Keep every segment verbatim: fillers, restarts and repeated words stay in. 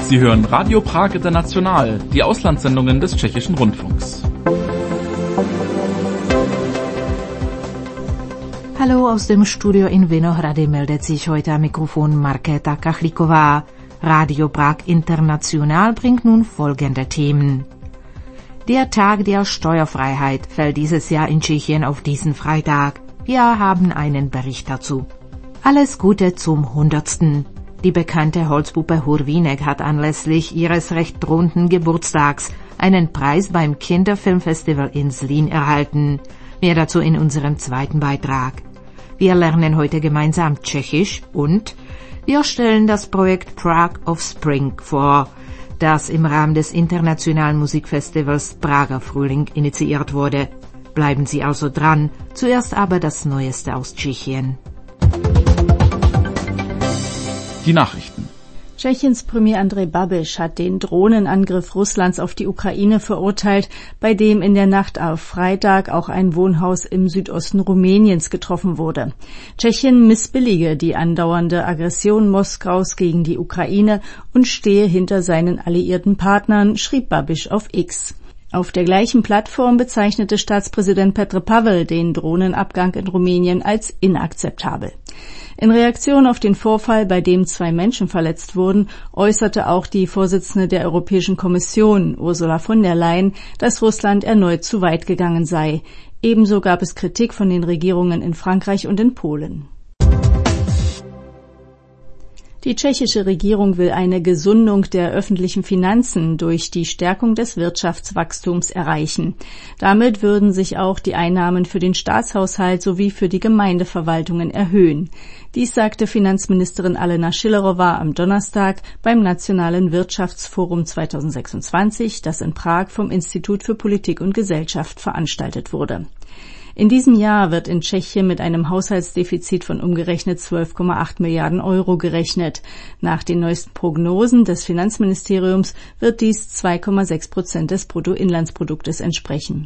Sie hören Radio Prag International, die Auslandssendungen des Tschechischen Rundfunks. Hallo aus dem Studio in Vinohrady meldet sich heute am Mikrofon Markéta Kachlíková. Radio Prag International bringt nun folgende Themen. Der Tag der Steuerfreiheit fällt dieses Jahr in Tschechien auf diesen Freitag. Wir haben einen Bericht dazu. Alles Gute zum hundertsten. Die bekannte Holzpuppe Hurvínek hat anlässlich ihres recht runden Geburtstags einen Preis beim Kinderfilmfestival in Zlín erhalten. Mehr dazu in unserem zweiten Beitrag. Wir lernen heute gemeinsam Tschechisch und wir stellen das Projekt Prague of Spring vor, das im Rahmen des internationalen Musikfestivals Prager Frühling initiiert wurde. Bleiben Sie also dran, zuerst aber das Neueste aus Tschechien. Die Nachrichten. Tschechiens Premier Andrej Babiš hat den Drohnenangriff Russlands auf die Ukraine verurteilt, bei dem in der Nacht auf Freitag auch ein Wohnhaus im Südosten Rumäniens getroffen wurde. Tschechien missbillige die andauernde Aggression Moskaus gegen die Ukraine und stehe hinter seinen alliierten Partnern, schrieb Babiš auf X. Auf der gleichen Plattform bezeichnete Staatspräsident Petr Pavel den Drohnenabgang in Rumänien als inakzeptabel. In Reaktion auf den Vorfall, bei dem zwei Menschen verletzt wurden, äußerte auch die Vorsitzende der Europäischen Kommission, Ursula von der Leyen, dass Russland erneut zu weit gegangen sei. Ebenso gab es Kritik von den Regierungen in Frankreich und in Polen. Die tschechische Regierung will eine Gesundung der öffentlichen Finanzen durch die Stärkung des Wirtschaftswachstums erreichen. Damit würden sich auch die Einnahmen für den Staatshaushalt sowie für die Gemeindeverwaltungen erhöhen. Dies sagte Finanzministerin Alena Schillerová am Donnerstag beim Nationalen Wirtschaftsforum zweitausendsechsundzwanzig, das in Prag vom Institut für Politik und Gesellschaft veranstaltet wurde. In diesem Jahr wird in Tschechien mit einem Haushaltsdefizit von umgerechnet zwölf Komma acht Milliarden Euro gerechnet. Nach den neuesten Prognosen des Finanzministeriums wird dies zwei Komma sechs Prozent des Bruttoinlandsproduktes entsprechen.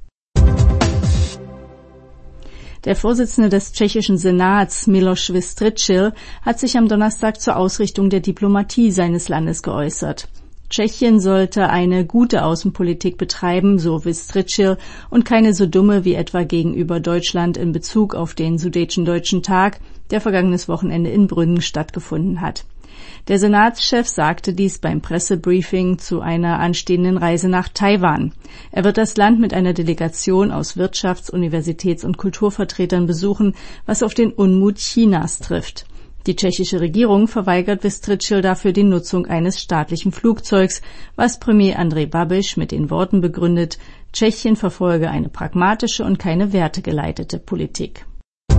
Der Vorsitzende des tschechischen Senats, Miloš Vystrčil, hat sich am Donnerstag zur Ausrichtung der Diplomatie seines Landes geäußert. Tschechien sollte eine gute Außenpolitik betreiben, so Vystrčil, und keine so dumme wie etwa gegenüber Deutschland in Bezug auf den Sudetendeutschen Tag, der vergangenes Wochenende in Brünn stattgefunden hat. Der Senatschef sagte dies beim Pressebriefing zu einer anstehenden Reise nach Taiwan. Er wird das Land mit einer Delegation aus Wirtschafts-, Universitäts- und Kulturvertretern besuchen, was auf den Unmut Chinas trifft. Die tschechische Regierung verweigert Vystrčil dafür die Nutzung eines staatlichen Flugzeugs, was Premier Andrej Babiš mit den Worten begründet, Tschechien verfolge eine pragmatische und keine wertegeleitete Politik.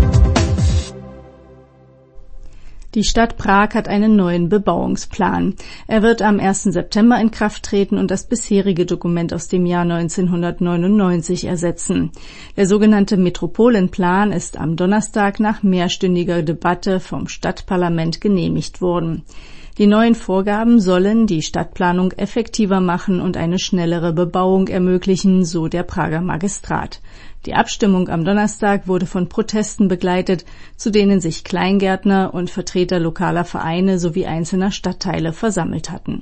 Die Stadt Prag hat einen neuen Bebauungsplan. Er wird am ersten September in Kraft treten und das bisherige Dokument aus dem Jahr neunzehnhundertneunundneunzig ersetzen. Der sogenannte Metropolenplan ist am Donnerstag nach mehrstündiger Debatte vom Stadtparlament genehmigt worden. Die neuen Vorgaben sollen die Stadtplanung effektiver machen und eine schnellere Bebauung ermöglichen, so der Prager Magistrat. Die Abstimmung am Donnerstag wurde von Protesten begleitet, zu denen sich Kleingärtner und Vertreter lokaler Vereine sowie einzelner Stadtteile versammelt hatten.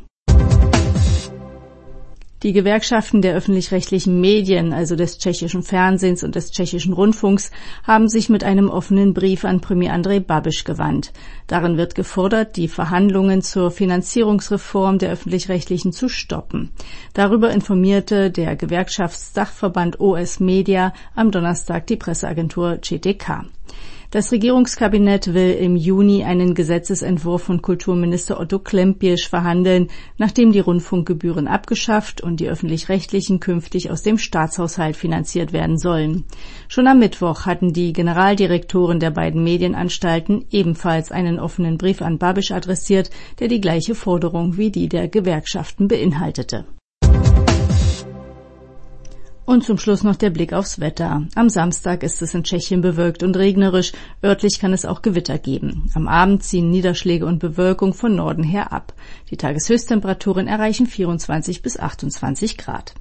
Die Gewerkschaften der öffentlich-rechtlichen Medien, also des tschechischen Fernsehens und des tschechischen Rundfunks, haben sich mit einem offenen Brief an Premier Andrej Babiš gewandt. Darin wird gefordert, die Verhandlungen zur Finanzierungsreform der öffentlich-rechtlichen zu stoppen. Darüber informierte der Gewerkschaftsdachverband O S Media am Donnerstag die Presseagentur C T K. Das Regierungskabinett will im Juni einen Gesetzesentwurf von Kulturminister Otto Klempiersch verhandeln, nachdem die Rundfunkgebühren abgeschafft und die öffentlich-rechtlichen künftig aus dem Staatshaushalt finanziert werden sollen. Schon am Mittwoch hatten die Generaldirektoren der beiden Medienanstalten ebenfalls einen offenen Brief an Babiš adressiert, der die gleiche Forderung wie die der Gewerkschaften beinhaltete. Und zum Schluss noch der Blick aufs Wetter. Am Samstag ist es in Tschechien bewölkt und regnerisch. Örtlich kann es auch Gewitter geben. Am Abend ziehen Niederschläge und Bewölkung von Norden her ab. Die Tageshöchsttemperaturen erreichen vierundzwanzig bis achtundzwanzig Grad.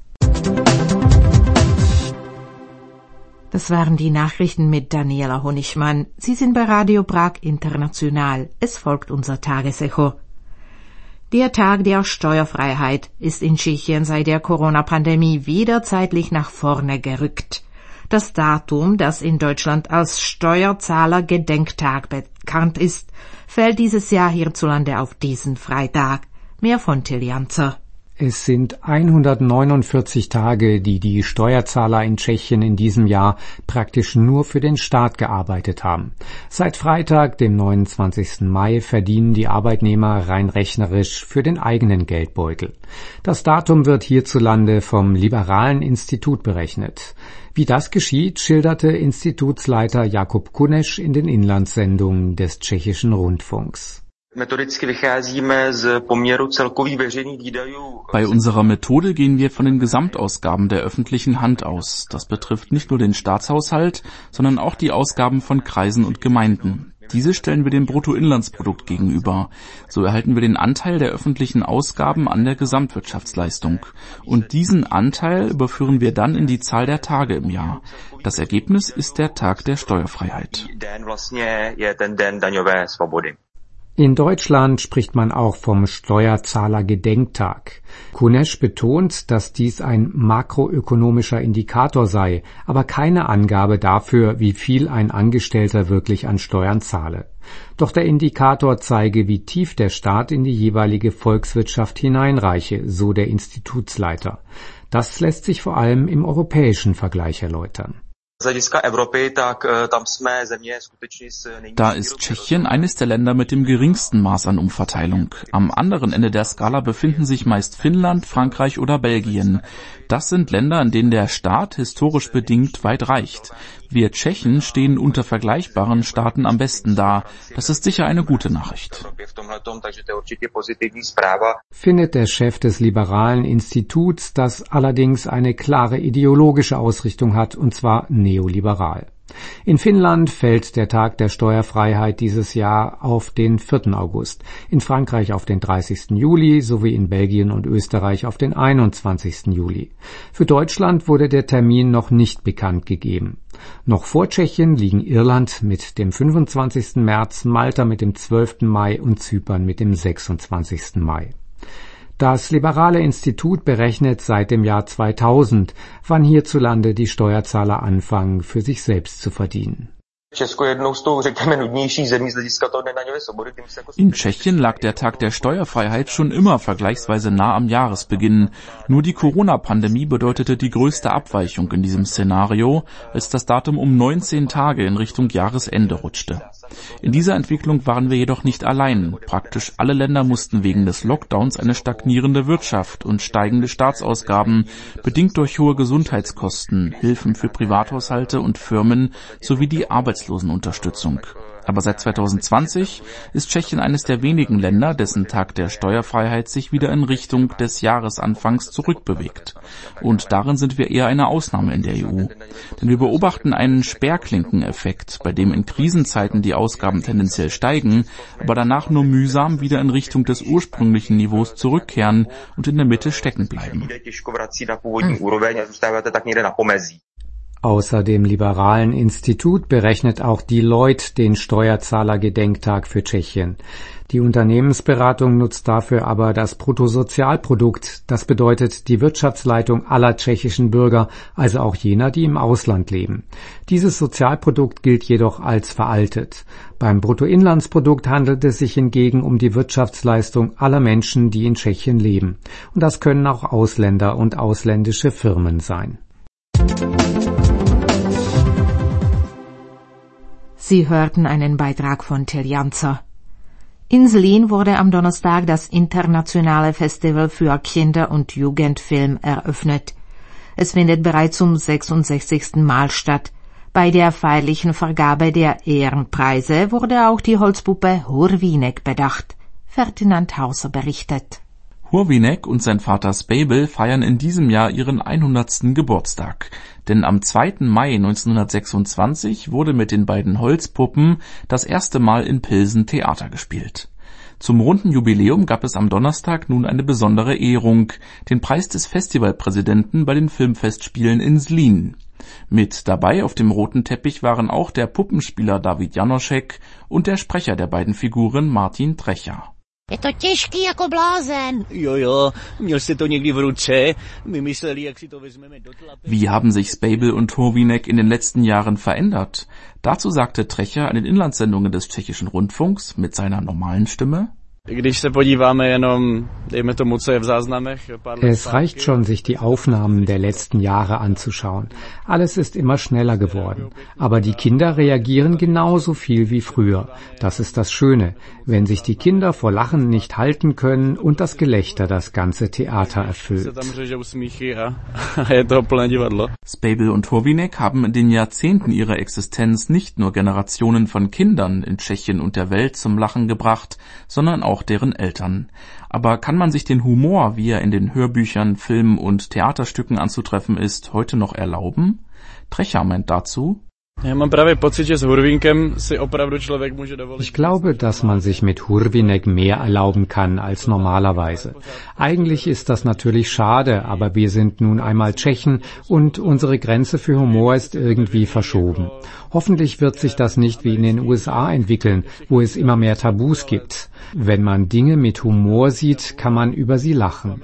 Das waren die Nachrichten mit Daniela Honigmann. Sie sind bei Radio Prag International. Es folgt unser Tagesecho. Der Tag der Steuerfreiheit ist in Tschechien seit der Corona-Pandemie wieder zeitlich nach vorne gerückt. Das Datum, das in Deutschland als Steuerzahler-Gedenktag bekannt ist, fällt dieses Jahr hierzulande auf diesen Freitag. Mehr von Till Janzer. Es sind hundertneunundvierzig Tage, die die Steuerzahler in Tschechien in diesem Jahr praktisch nur für den Staat gearbeitet haben. Seit Freitag, dem neunundzwanzigsten Mai, verdienen die Arbeitnehmer rein rechnerisch für den eigenen Geldbeutel. Das Datum wird hierzulande vom Liberalen Institut berechnet. Wie das geschieht, schilderte Institutsleiter Jakub Kuneš in den Inlandssendungen des tschechischen Rundfunks. Bei unserer Methode gehen wir von den Gesamtausgaben der öffentlichen Hand aus. Das betrifft nicht nur den Staatshaushalt, sondern auch die Ausgaben von Kreisen und Gemeinden. Diese stellen wir dem Bruttoinlandsprodukt gegenüber. So erhalten wir den Anteil der öffentlichen Ausgaben an der Gesamtwirtschaftsleistung. Und diesen Anteil überführen wir dann in die Zahl der Tage im Jahr. Das Ergebnis ist der Tag der Steuerfreiheit. In Deutschland spricht man auch vom Steuerzahler-Gedenktag. Kuneš betont, dass dies ein makroökonomischer Indikator sei, aber keine Angabe dafür, wie viel ein Angestellter wirklich an Steuern zahle. Doch der Indikator zeige, wie tief der Staat in die jeweilige Volkswirtschaft hineinreiche, so der Institutsleiter. Das lässt sich vor allem im europäischen Vergleich erläutern. Da ist Tschechien eines der Länder mit dem geringsten Maß an Umverteilung. Am anderen Ende der Skala befinden sich meist Finnland, Frankreich oder Belgien. Das sind Länder, in denen der Staat historisch bedingt weit reicht. Wir Tschechen stehen unter vergleichbaren Staaten am besten da. Das ist sicher eine gute Nachricht. Findet der Chef des Liberalen Instituts, das allerdings eine klare ideologische Ausrichtung hat, und zwar neoliberal. In Finnland fällt der Tag der Steuerfreiheit dieses Jahr auf den vierten August, in Frankreich auf den dreißigsten Juli sowie in Belgien und Österreich auf den einundzwanzigsten Juli. Für Deutschland wurde der Termin noch nicht bekannt gegeben. Noch vor Tschechien liegen Irland mit dem fünfundzwanzigsten März, Malta mit dem zwölften Mai und Zypern mit dem sechsundzwanzigsten Mai. Das Liberale Institut berechnet seit dem Jahr zweitausend, wann hierzulande die Steuerzahler anfangen, für sich selbst zu verdienen. In Tschechien lag der Tag der Steuerfreiheit schon immer vergleichsweise nah am Jahresbeginn. Nur die Corona-Pandemie bedeutete die größte Abweichung in diesem Szenario, als das Datum um neunzehn Tage in Richtung Jahresende rutschte. In dieser Entwicklung waren wir jedoch nicht allein. Praktisch alle Länder mussten wegen des Lockdowns eine stagnierende Wirtschaft und steigende Staatsausgaben, bedingt durch hohe Gesundheitskosten, Hilfen für Privathaushalte und Firmen sowie die Arbeitslosenunterstützung. Aber seit zweitausendzwanzig ist Tschechien eines der wenigen Länder, dessen Tag der Steuerfreiheit sich wieder in Richtung des Jahresanfangs zurückbewegt. Und darin sind wir eher eine Ausnahme in der E U. Denn wir beobachten einen Sperrklinkeneffekt, bei dem in Krisenzeiten die Ausgaben tendenziell steigen, aber danach nur mühsam wieder in Richtung des ursprünglichen Niveaus zurückkehren und in der Mitte stecken bleiben. Außer dem Liberalen Institut berechnet auch Deloitte den Steuerzahler-Gedenktag für Tschechien. Die Unternehmensberatung nutzt dafür aber das Bruttosozialprodukt. Das bedeutet die Wirtschaftsleitung aller tschechischen Bürger, also auch jener, die im Ausland leben. Dieses Sozialprodukt gilt jedoch als veraltet. Beim Bruttoinlandsprodukt handelt es sich hingegen um die Wirtschaftsleistung aller Menschen, die in Tschechien leben. Und das können auch Ausländer und ausländische Firmen sein. Sie hörten einen Beitrag von Till Janzer. In Zlín wurde am Donnerstag das internationale Festival für Kinder- und Jugendfilm eröffnet. Es findet bereits zum sechsundsechzigsten Mal statt. Bei der feierlichen Vergabe der Ehrenpreise wurde auch die Holzpuppe Hurvínek bedacht. Ferdinand Hauser berichtet. Hurvínek und sein Vater Spejbel feiern in diesem Jahr ihren hundertsten Geburtstag. Denn am zweiten Mai neunzehnhundertsechsundzwanzig wurde mit den beiden Holzpuppen das erste Mal in Pilsen Theater gespielt. Zum runden Jubiläum gab es am Donnerstag nun eine besondere Ehrung, den Preis des Festivalpräsidenten bei den Filmfestspielen in Zlín. Mit dabei auf dem roten Teppich waren auch der Puppenspieler David Janoschek und der Sprecher der beiden Figuren Martin Trecha. Je to těžký jako blázen. Jo, jo, měl jste to někdy v ruce? My mysleli, jak si to vezmeme do tlapy. Wie haben sich Spejbl und Hovinek in den letzten Jahren verändert? Dazu sagte Trecha in den Inlandssendungen des tschechischen Rundfunks mit seiner normalen Stimme: Když se podíváme jenom, dejme tomu, co je v záznamech. Es reicht schon, sich die Aufnahmen der letzten Jahre anzuschauen. Alles ist immer schneller geworden. Aber die Kinder reagieren genauso viel wie früher. Das ist das Schöne, wenn sich die Kinder vor Lachen nicht halten können und das Gelächter das ganze Theater erfüllt. Spejbl und Hovinek haben in den Jahrzehnten ihrer Existenz nicht nur Generationen von Kindern in Tschechien und der Welt zum Lachen gebracht, sondern auch deren Eltern. Aber kann man sich den Humor, wie er in den Hörbüchern, Filmen und Theaterstücken anzutreffen ist, heute noch erlauben? Trecha meint dazu: Ich glaube, dass man sich mit Hurvinek mehr erlauben kann als normalerweise. Eigentlich ist das natürlich schade, aber wir sind nun einmal Tschechen und unsere Grenze für Humor ist irgendwie verschoben. Hoffentlich wird sich das nicht wie in den U S A entwickeln, wo es immer mehr Tabus gibt. Wenn man Dinge mit Humor sieht, kann man über sie lachen.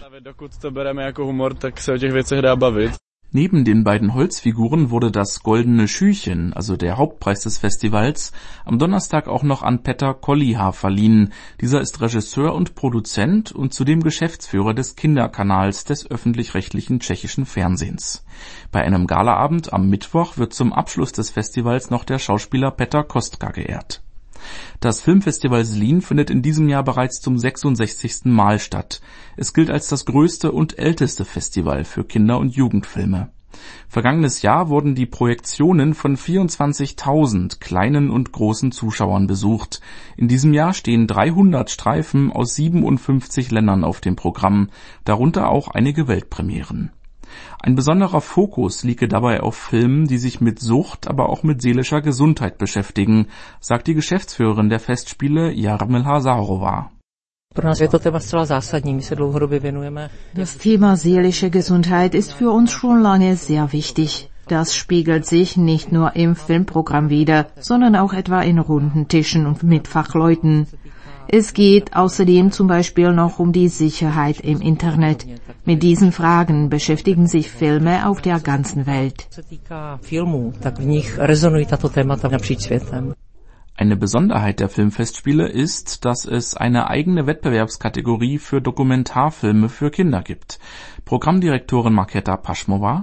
Neben den beiden Holzfiguren wurde das Goldene Schüchen, also der Hauptpreis des Festivals, am Donnerstag auch noch an Petr Koliha verliehen. Dieser ist Regisseur und Produzent und zudem Geschäftsführer des Kinderkanals des öffentlich-rechtlichen tschechischen Fernsehens. Bei einem Galaabend am Mittwoch wird zum Abschluss des Festivals noch der Schauspieler Petr Kostka geehrt. Das Filmfestival Zlín findet in diesem Jahr bereits zum sechsundsechzigsten Mal statt. Es gilt als das größte und älteste Festival für Kinder- und Jugendfilme. Vergangenes Jahr wurden die Projektionen von vierundzwanzigtausend kleinen und großen Zuschauern besucht. In diesem Jahr stehen dreihundert Streifen aus siebenundfünfzig Ländern auf dem Programm, darunter auch einige Weltpremieren. Ein besonderer Fokus liege dabei auf Filmen, die sich mit Sucht, aber auch mit seelischer Gesundheit beschäftigen, sagt die Geschäftsführerin der Festspiele Jarmila Zahorová. Das Thema seelische Gesundheit ist für uns schon lange sehr wichtig. Das spiegelt sich nicht nur im Filmprogramm wider, sondern auch etwa in runden Tischen und mit Fachleuten. Es geht außerdem zum Beispiel noch um die Sicherheit im Internet. Mit diesen Fragen beschäftigen sich Filme auf der ganzen Welt. Eine Besonderheit der Filmfestspiele ist, dass es eine eigene Wettbewerbskategorie für Dokumentarfilme für Kinder gibt. Programmdirektorin Markéta Pašmová: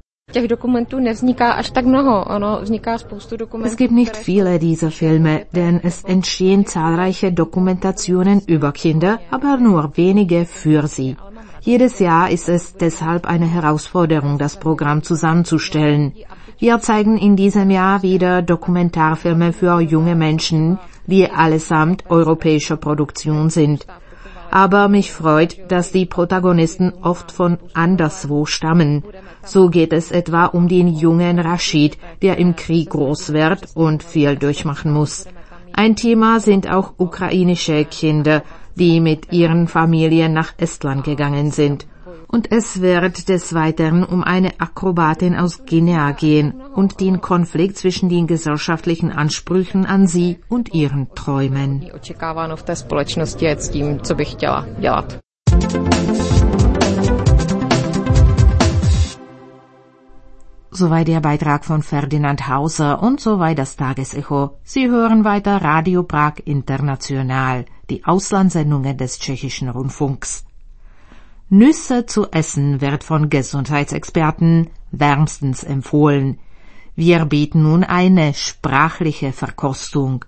Es gibt nicht viele dieser Filme, denn es entstehen zahlreiche Dokumentationen über Kinder, aber nur wenige für sie. Jedes Jahr ist es deshalb eine Herausforderung, das Programm zusammenzustellen. Wir zeigen in diesem Jahr wieder Dokumentarfilme für junge Menschen, die allesamt europäischer Produktion sind. Aber mich freut, dass die Protagonisten oft von anderswo stammen. So geht es etwa um den jungen Rashid, der im Krieg groß wird und viel durchmachen muss. Ein Thema sind auch ukrainische Kinder, die mit ihren Familien nach Estland gegangen sind. Und es wird des Weiteren um eine Akrobatin aus Guinea gehen und den Konflikt zwischen den gesellschaftlichen Ansprüchen an sie und ihren Träumen. Soweit der Beitrag von Ferdinand Hauser und soweit das Tagesecho. Sie hören weiter Radio Prag International, die Auslandssendungen des tschechischen Rundfunks. Nüsse zu essen wird von Gesundheitsexperten wärmstens empfohlen. Wir bieten nun eine sprachliche Verkostung.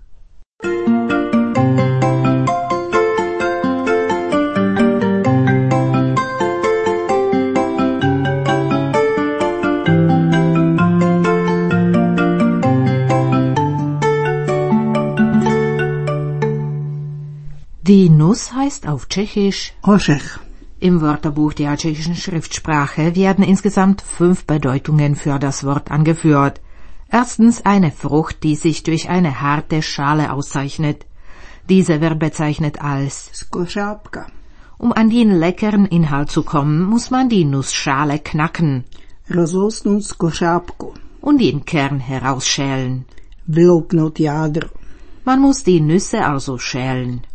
Die Nuss heißt auf Tschechisch Ořech. Im Wörterbuch der tschechischen Schriftsprache werden insgesamt fünf Bedeutungen für das Wort angeführt. Erstens eine Frucht, die sich durch eine harte Schale auszeichnet. Diese wird bezeichnet als Skořápka. Um an den leckeren Inhalt zu kommen, muss man die Nussschale knacken. Rozlousnout skořápku. Und den Kern herausschälen. Vyloupnout jádro. Man muss die Nüsse also schälen.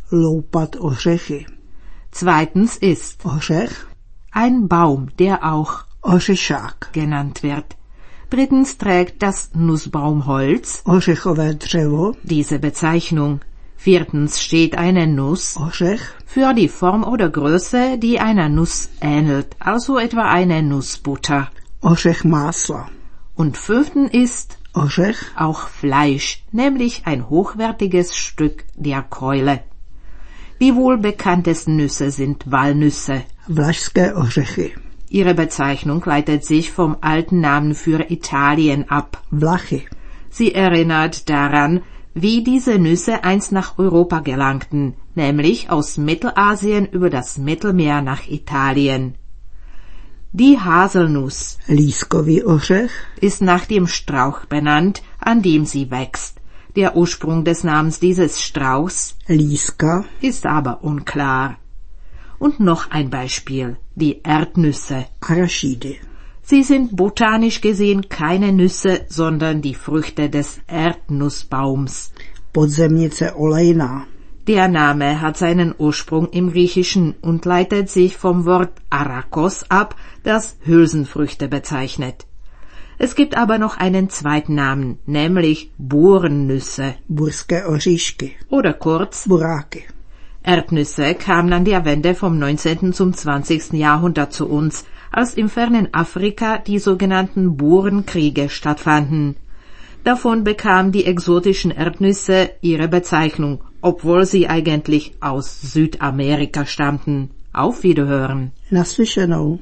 loupat ořechy. Zweitens ist Ořech, ein Baum, der auch ořešák. genannt wird. Drittens trägt das Nussbaumholz Ořechové dřevo, diese Bezeichnung. Viertens steht eine Nuss ořech, für die Form oder Größe, die einer Nuss ähnelt, also etwa eine Nussbutter. ořech másla. Und fünften ist Ořech, auch Fleisch, nämlich ein hochwertiges Stück der Keule. Die wohl bekanntesten Nüsse sind Walnüsse. vlašské ořechy. Ihre Bezeichnung leitet sich vom alten Namen für Italien ab. Vlachy, Sie erinnert daran, wie diese Nüsse einst nach Europa gelangten, nämlich aus Mittelasien über das Mittelmeer nach Italien. Die Haselnuss lískový ořech, ist nach dem Strauch benannt, an dem sie wächst. Der Ursprung des Namens dieses Strauchs líska, ist aber unklar. Und noch ein Beispiel, die Erdnüsse. arašídy. Sie sind botanisch gesehen keine Nüsse, sondern die Früchte des Erdnussbaums. Podzemnice olejná, Der Name hat seinen Ursprung im Griechischen und leitet sich vom Wort Arakos ab, das Hülsenfrüchte bezeichnet. Es gibt aber noch einen zweiten Namen, nämlich Buhrennüsse burské oříšky, oder kurz buráky. Erdnüsse kamen an der Wende vom neunzehnten zum zwanzigsten Jahrhundert zu uns, als im fernen Afrika die sogenannten Burenkriege stattfanden. Davon bekamen die exotischen Erdnüsse ihre Bezeichnung, obwohl sie eigentlich aus Südamerika stammten. Auf Wiederhören. Naslyšenou.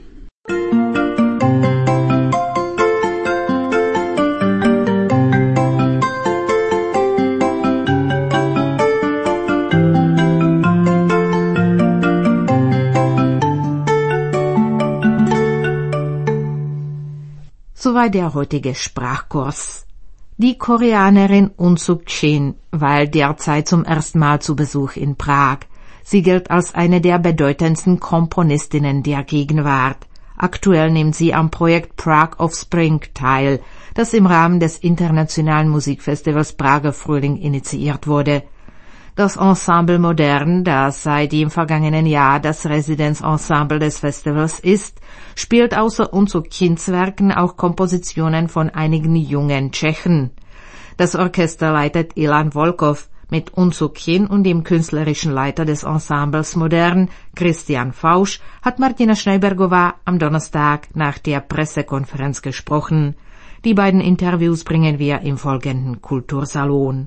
Soweit der heutige Sprachkurs. Die Koreanerin Un Suk-chin weilt derzeit zum ersten Mal zu Besuch in Prag. Sie gilt als eine der bedeutendsten Komponistinnen der Gegenwart. Aktuell nimmt sie am Projekt Prague Offspring teil, das im Rahmen des internationalen Musikfestivals Prager Frühling initiiert wurde. Das Ensemble Modern, das seit dem vergangenen Jahr das Residenzensemble des Festivals ist, spielt außer Un Suk-chins Werken auch Kompositionen von einigen jungen Tschechen. Das Orchester leitet Ilan Volkov. Mit Un Suk-chin und dem künstlerischen Leiter des Ensembles Modern, Christian Fausch, hat Martina Schneibergová am Donnerstag nach der Pressekonferenz gesprochen. Die beiden Interviews bringen wir im folgenden Kultursalon.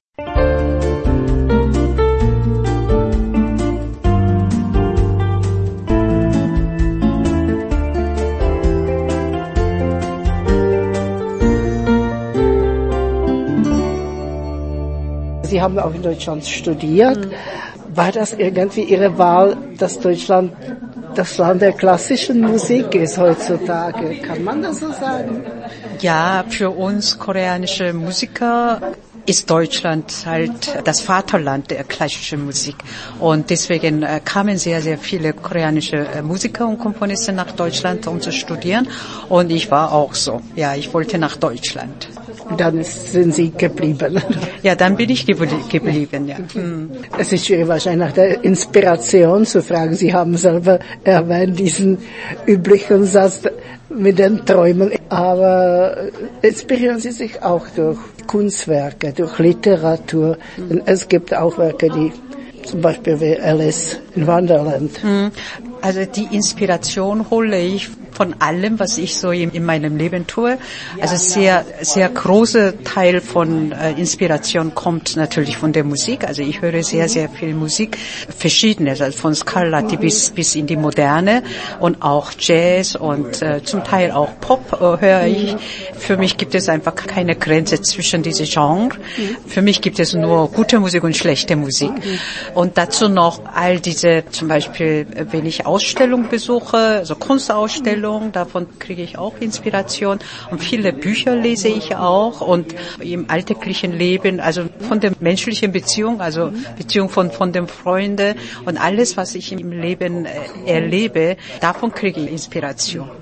Sie haben auch in Deutschland studiert. War das irgendwie Ihre Wahl, dass Deutschland das Land der klassischen Musik ist heutzutage? Kann man das so sagen? Ja, für uns koreanische Musiker ist Deutschland halt das Vaterland der klassischen Musik. Und deswegen äh, kamen sehr, sehr viele koreanische äh, Musiker und Komponisten nach Deutschland, um zu studieren. Und ich war auch so. Ja, ich wollte nach Deutschland. Dann sind Sie geblieben. Ja, dann bin ich geblie- geblieben, ja. Hm. Es ist schwierig, wahrscheinlich nach der Inspiration zu fragen. Sie haben selber erwähnt, diesen üblichen Satz mit den Träumen. Aber inspirieren Sie sich auch durch Kunstwerke, durch Literatur. Denn es gibt auch Werke, die zum Beispiel wie Alice in Wonderland. Also die Inspiration hole ich von allem, was ich so in, in meinem Leben tue. Also sehr, sehr großer Teil von äh, Inspiration kommt natürlich von der Musik. Also ich höre sehr, sehr viel Musik, verschiedenes, also von Scarlatti bis bis in die Moderne und auch Jazz und äh, zum Teil auch Pop äh, höre ich. Für mich gibt es einfach keine Grenze zwischen diese Genres. Für mich gibt es nur gute Musik und schlechte Musik. Und dazu noch all diese, zum Beispiel, wenn ich Ausstellungen besuche, also Kunstausstellungen, davon kriege ich auch Inspiration. Und viele Bücher lese ich auch. Und im alltäglichen Leben, also von der menschlichen Beziehung, also Beziehung von, von den Freunden und alles, was ich im Leben äh, erlebe, davon kriege ich Inspiration.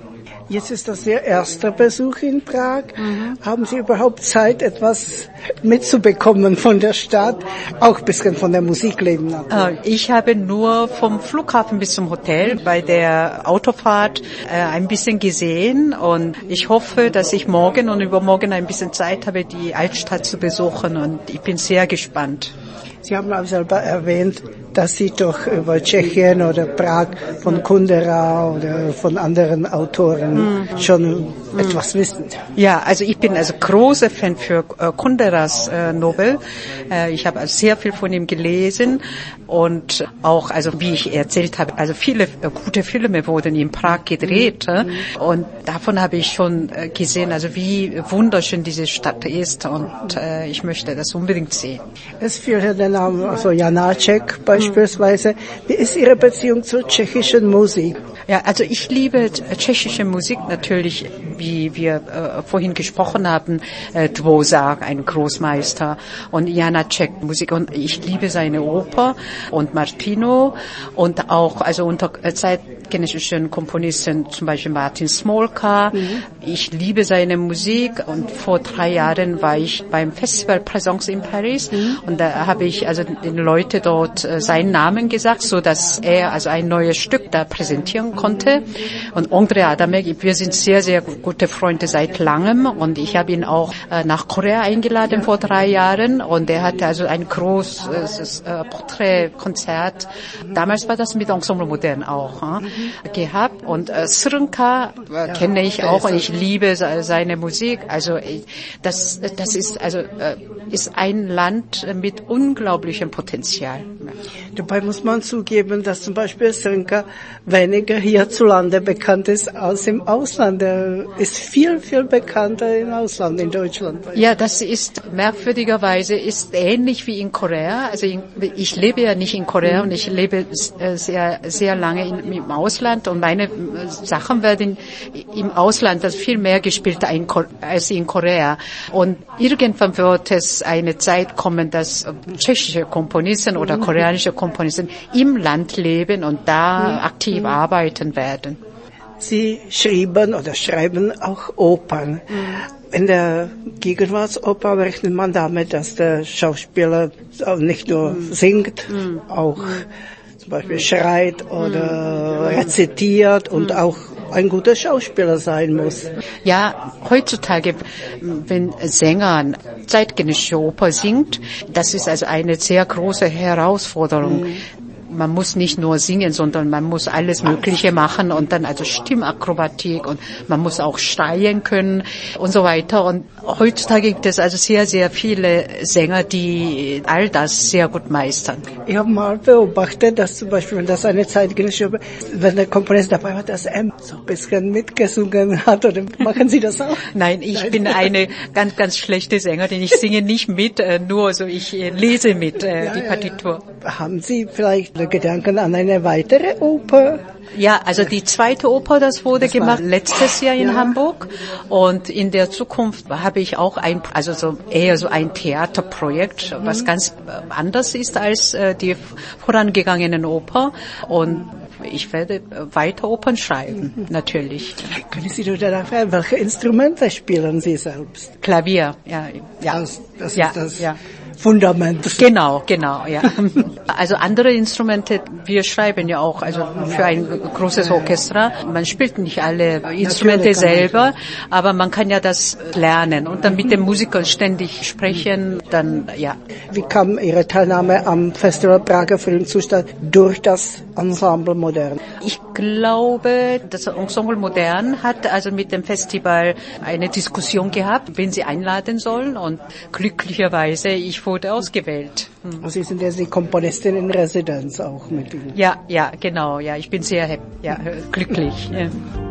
Jetzt ist das Ihr erster Besuch in Prag. Mhm. Haben Sie überhaupt Zeit, etwas mitzubekommen von der Stadt, auch ein bisschen von der Musikleben? Ich habe nur vom Flughafen bis zum Hotel bei der Autofahrt ein bisschen gesehen und ich hoffe, dass ich morgen und übermorgen ein bisschen Zeit habe, die Altstadt zu besuchen und ich bin sehr gespannt. Sie haben auch selber erwähnt, dass Sie doch über Tschechien oder Prag von Kundera oder von anderen Autoren mm. schon mm. etwas wissen. Ja, also ich bin also großer Fan für äh, Kunderas äh, Novel. Äh, ich habe also sehr viel von ihm gelesen und auch, also wie ich erzählt habe, also viele äh, gute Filme wurden in Prag gedreht mm. und davon habe ich schon äh, gesehen, also wie wunderschön diese Stadt ist und äh, ich möchte das unbedingt sehen. Es fiel der Name, also Janáček beispielsweise. Wie ist Ihre Beziehung zur tschechischen Musik? Ja, also ich liebe tschechische Musik natürlich, wie wir äh, vorhin gesprochen haben, äh, Dvořák, ein Großmeister, und Janáček Musik, und ich liebe seine Oper und Martino und auch also unter äh, zeitgenössischen Komponisten, zum Beispiel Martin Smolka. Mhm. Ich liebe seine Musik und vor drei Jahren war ich beim Festival Présence in Paris mhm. und da habe ich also den Leuten dort äh, seinen Namen gesagt, so dass er also ein neues Stück da präsentieren konnte. Und Ondřej Adamek, wir sind sehr, sehr gute Freunde seit langem und ich habe ihn auch äh, nach Korea eingeladen ja. vor drei Jahren und er hatte also ein großes äh, Porträtkonzert. Damals war das mit Ensemble Modern auch äh, mhm. gehabt und äh, Srnka äh, ja, kenne ich auch und ich liebe seine Musik. Also ich, das, das ist also äh, ist ein Land mit unglaublichem Potenzial. Dabei muss man zugeben, dass zum Beispiel Srnka weniger hierzulande bekannt ist als im Ausland. Er ist viel, viel bekannter im Ausland, in Deutschland. Ja, das ist merkwürdigerweise ist ähnlich wie in Korea. Also in, ich lebe ja nicht in Korea mhm. und ich lebe sehr, sehr lange in, im Ausland und meine Sachen werden im Ausland das viel mehr gespielt als in Korea. Und irgendwann wird es eine Zeit kommen, dass tschechische Komponisten oder koreanische Komponisten im Land leben und da mhm. aktiv mhm. arbeiten werden. Sie schrieben oder schreiben auch Opern. Mhm. In der Gegenwartsoper rechnet man damit, dass der Schauspieler nicht nur mhm. singt, mhm. auch zum Beispiel schreit oder mhm. rezitiert und mhm. auch ein guter Schauspieler sein muss. Ja, heutzutage, wenn Sänger zeitgenössische Oper singt, das ist also eine sehr große Herausforderung. Mhm. Man muss nicht nur singen, sondern man muss alles Mögliche machen und dann also Stimmakrobatik und man muss auch schreien können und so weiter. Und heutzutage gibt es also sehr, sehr viele Sänger, die all das sehr gut meistern. Ich habe mal beobachtet, dass zum Beispiel, wenn das eine zeitgenössische, wenn der Komponist dabei war, dass er so ein bisschen mitgesungen hat, oder machen Sie das auch? Nein, ich Nein. bin eine ganz, ganz schlechte Sängerin. Ich singe nicht mit, nur so ich lese mit äh, ja, die Partitur. Ja, ja. Haben Sie vielleicht Gedanken an eine weitere Oper? Ja, also die zweite Oper, das wurde das gemacht letztes Jahr in ja. Hamburg und in der Zukunft habe ich auch ein, also so eher so ein Theaterprojekt, mhm. was ganz anders ist als äh, die vorangegangenen Oper und ich werde weiter Opern schreiben, mhm. natürlich. Können Sie nur danach fragen, welche Instrumente spielen Sie selbst? Klavier, ja, ja. Das, das ja, ist das ja. Fundament. Genau, genau, ja. Also andere Instrumente, wir schreiben ja auch, also für ein großes Orchester. Man spielt nicht alle Instrumente selber, aber man kann ja das lernen und dann mit den Musikern ständig sprechen, dann, ja. Wie kam Ihre Teilnahme am Festival Prager Filmzustand durch das Ensemble Modern? Ich glaube, das Ensemble Modern hat also mit dem Festival eine Diskussion gehabt, wen sie einladen sollen und glücklicherweise, ich wurde ausgewählt. Hm. Sie sind ja die Komponistin in Residenz auch mit Ihnen. Ja, ja, genau, ja, ich bin sehr happy, ja, glücklich. Ja.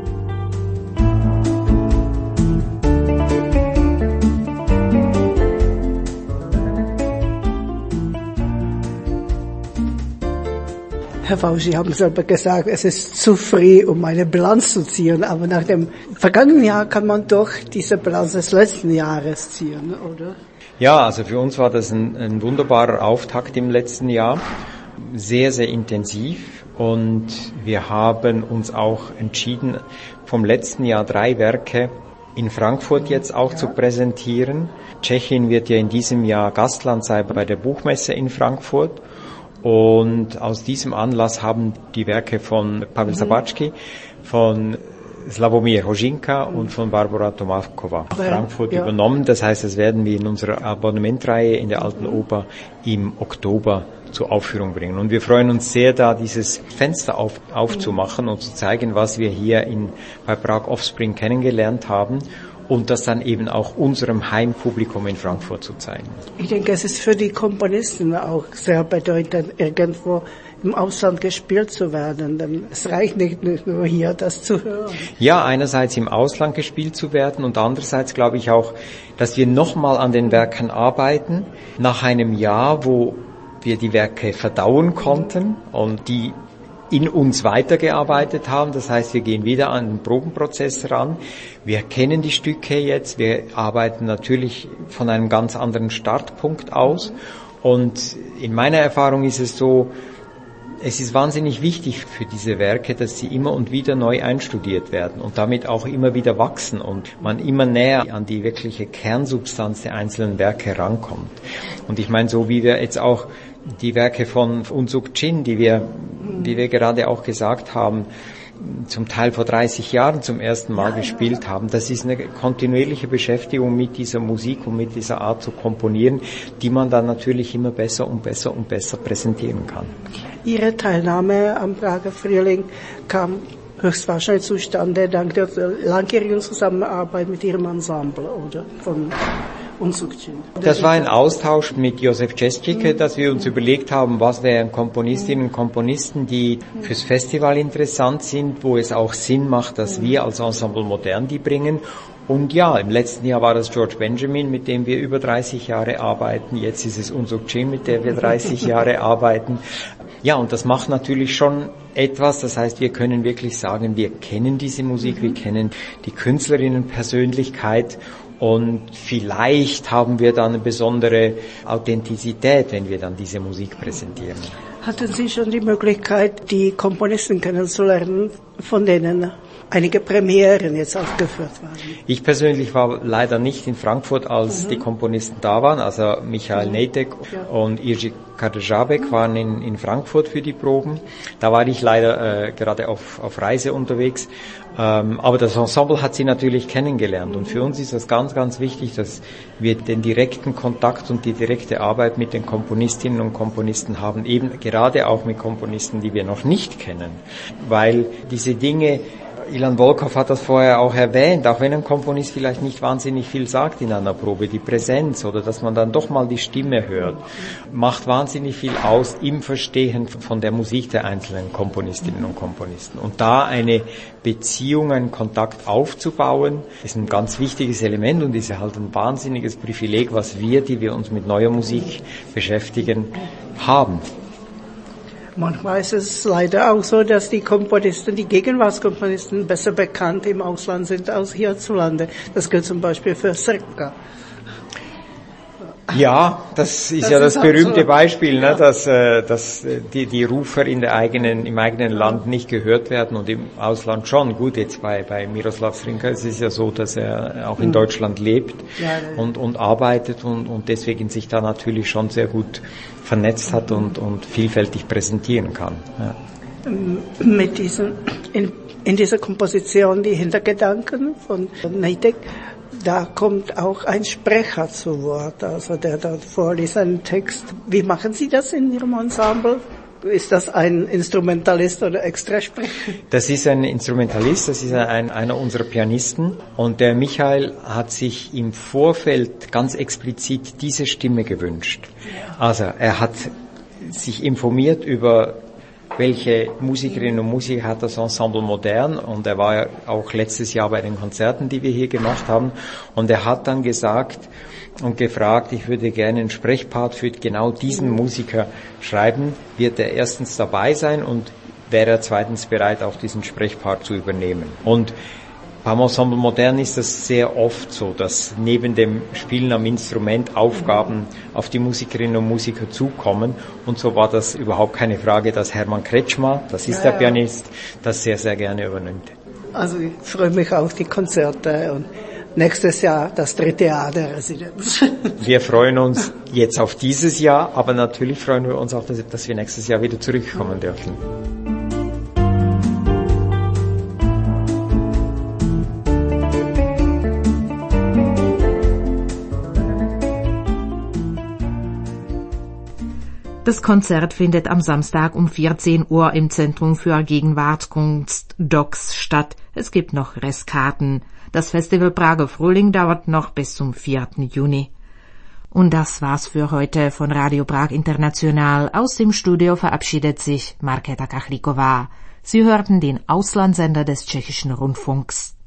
Herr Fausch, Sie haben selber gesagt, es ist zu früh, um eine Bilanz zu ziehen, aber nach dem vergangenen Jahr kann man doch diese Bilanz des letzten Jahres ziehen, oder? Ja, also für uns war das ein, ein wunderbarer Auftakt im letzten Jahr, sehr, sehr intensiv und wir haben uns auch entschieden, vom letzten Jahr drei Werke in Frankfurt jetzt auch ja. zu präsentieren. Tschechien wird ja in diesem Jahr Gastland sein bei der Buchmesse in Frankfurt. Und aus diesem Anlass haben die Werke von Pavel Sabatschky, von Slawomir Hožinka und von Barbara Tomáková Frankfurt ja. übernommen. Das heißt, das werden wir in unserer Abonnementreihe in der Alten Oper im Oktober zur Aufführung bringen. Und wir freuen uns sehr, da dieses Fenster auf, aufzumachen und zu zeigen, was wir hier in, bei Prague Offspring kennengelernt haben und das dann eben auch unserem Heimpublikum in Frankfurt zu zeigen. Ich denke, es ist für die Komponisten auch sehr bedeutend, irgendwo im Ausland gespielt zu werden, denn es reicht nicht nur hier, das zu hören. Ja, einerseits im Ausland gespielt zu werden und andererseits glaube ich auch, dass wir nochmal an den Werken arbeiten, nach einem Jahr, wo wir die Werke verdauen konnten und die in uns weitergearbeitet haben. Das heißt, wir gehen wieder an den Probenprozess ran. Wir kennen die Stücke jetzt. Wir arbeiten natürlich von einem ganz anderen Startpunkt aus. Und in meiner Erfahrung ist es so, es ist wahnsinnig wichtig für diese Werke, dass sie immer und wieder neu einstudiert werden und damit auch immer wieder wachsen und man immer näher an die wirkliche Kernsubstanz der einzelnen Werke rankommt. Und ich meine, so wie wir jetzt auch die Werke von Unsuk Chin, die wir, wie wir gerade auch gesagt haben, zum Teil vor dreißig Jahren zum ersten Mal gespielt haben. Das ist eine kontinuierliche Beschäftigung mit dieser Musik und mit dieser Art zu komponieren, die man dann natürlich immer besser und besser und besser präsentieren kann. Ihre Teilnahme am Prager Frühling kam höchstwahrscheinlich zustande dank der langjährigen Zusammenarbeit mit Ihrem Ensemble, oder? Von Das war ein Austausch mit Josef Čestřík, dass wir uns überlegt haben, was wären Komponistinnen und Komponisten, die fürs Festival interessant sind, wo es auch Sinn macht, dass wir als Ensemble Modern die bringen. Und ja, im letzten Jahr war das George Benjamin, mit dem wir über dreißig Jahre arbeiten. Jetzt ist es Unsuk Chin, mit der wir dreißig Jahre arbeiten. Ja, und das macht natürlich schon etwas. Das heißt, wir können wirklich sagen, wir kennen diese Musik, wir kennen die Künstlerinnenpersönlichkeit. Und vielleicht haben wir dann eine besondere Authentizität, wenn wir dann diese Musik präsentieren. Hatten Sie schon die Möglichkeit, die Komponisten kennenzulernen, von denen einige Premieren jetzt aufgeführt waren? Ich persönlich war leider nicht in Frankfurt, als mhm. die Komponisten da waren. Also Michael mhm. Nejtek ja. und Jiří Kadržábek waren in, in Frankfurt für die Proben. Da war ich leider äh, gerade auf, auf Reise unterwegs. Ähm, aber das Ensemble hat sie natürlich kennengelernt. Und für uns ist das ganz, ganz wichtig, dass wir den direkten Kontakt und die direkte Arbeit mit den Komponistinnen und Komponisten haben, eben gerade auch mit Komponisten, die wir noch nicht kennen. Weil diese Dinge, Ilan Volkov hat das vorher auch erwähnt, auch wenn ein Komponist vielleicht nicht wahnsinnig viel sagt in einer Probe, die Präsenz oder dass man dann doch mal die Stimme hört, macht wahnsinnig viel aus im Verstehen von der Musik der einzelnen Komponistinnen und Komponisten. Und da eine Beziehung, einen Kontakt aufzubauen, ist ein ganz wichtiges Element und ist halt ein wahnsinniges Privileg, was wir, die wir uns mit neuer Musik beschäftigen, haben. Manchmal ist es leider auch so, dass die Komponisten, die Gegenwartskomponisten besser bekannt im Ausland sind als hierzulande. Das gilt zum Beispiel für Srpka. Ja, das ist das ja das ist berühmte so. Beispiel, ne, ja. dass, äh, dass die, die Rufer in der eigenen, im eigenen Land nicht gehört werden und im Ausland schon. Gut, jetzt bei, bei Miroslav Srinka ist es ja so, dass er auch in mhm. Deutschland lebt ja, ja, ja. Und, und arbeitet und, und deswegen sich da natürlich schon sehr gut vernetzt hat und, und vielfältig präsentieren kann. Ja. Mit diesen, in, in dieser Komposition, die Hintergedanken von Nejtek, da kommt auch ein Sprecher zu Wort, also der dort vorliest einen Text. Wie machen Sie das in Ihrem Ensemble? Ist das ein Instrumentalist oder Extrasprecher? Das ist ein Instrumentalist, das ist ein, einer unserer Pianisten. Und der Michael hat sich im Vorfeld ganz explizit diese Stimme gewünscht. Also er hat sich informiert über welche Musikerinnen und Musiker hat das Ensemble Modern, und er war ja auch letztes Jahr bei den Konzerten, die wir hier gemacht haben, und er hat dann gesagt und gefragt, ich würde gerne einen Sprechpart für genau diesen Musiker schreiben, wird er erstens dabei sein und wäre er zweitens bereit, auch diesen Sprechpart zu übernehmen. Und beim Ensemble Modern ist das sehr oft so, dass neben dem Spielen am Instrument Aufgaben auf die Musikerinnen und Musiker zukommen. Und so war das überhaupt keine Frage, dass Hermann Kretschmer, das ist ja, der Pianist, das sehr, sehr gerne übernimmt. Also ich freue mich auf die Konzerte und nächstes Jahr das dritte Jahr der Residenz. Wir freuen uns jetzt auf dieses Jahr, aber natürlich freuen wir uns auch, dass, dass wir nächstes Jahr wieder zurückkommen dürfen. Das Konzert findet am Samstag um vierzehn Uhr im Zentrum für Gegenwartskunst D O X statt. Es gibt noch Restkarten. Das Festival Prager Frühling dauert noch bis zum vierten Juni. Und das war's für heute von Radio Prag International. Aus dem Studio verabschiedet sich Markéta Kachlíková. Sie hörten den Auslandssender des Tschechischen Rundfunks.